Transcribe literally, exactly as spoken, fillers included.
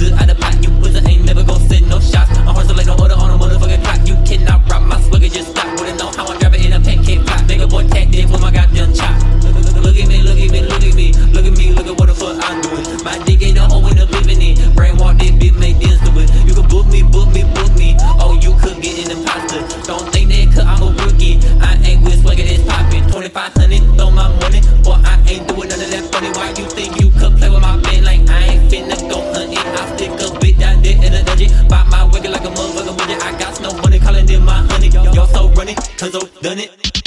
good out the pot. You pussy ain't never gon' send no shots. I'm hustle like no other on a motherfucking clock. You cannot rob my swagger, just stop. Wouldn't know how I drop it in a pancake pot. Nigga boy tagged in with my goddamn chop. Look at me, look at me, look at me, look at me, look at what the fuck I'm doing. My dick ain't the hole in the living in. Brainwalk this bitch, make this do it. You can book me, book me, book me. Oh, you could get an imposter. Don't think that cause I'm a rookie. I ain't with swagger that's poppin'. twenty-five hundred, throw my money. Boy, I ain't doing none of that funny. Why you think you could play with my band like I ain't finna go hunting? I stick a bit down there in the dungeon. Buy my wicked like a motherfucker budget. I got no money, calling them my honey. Y'all so running, cause I done it.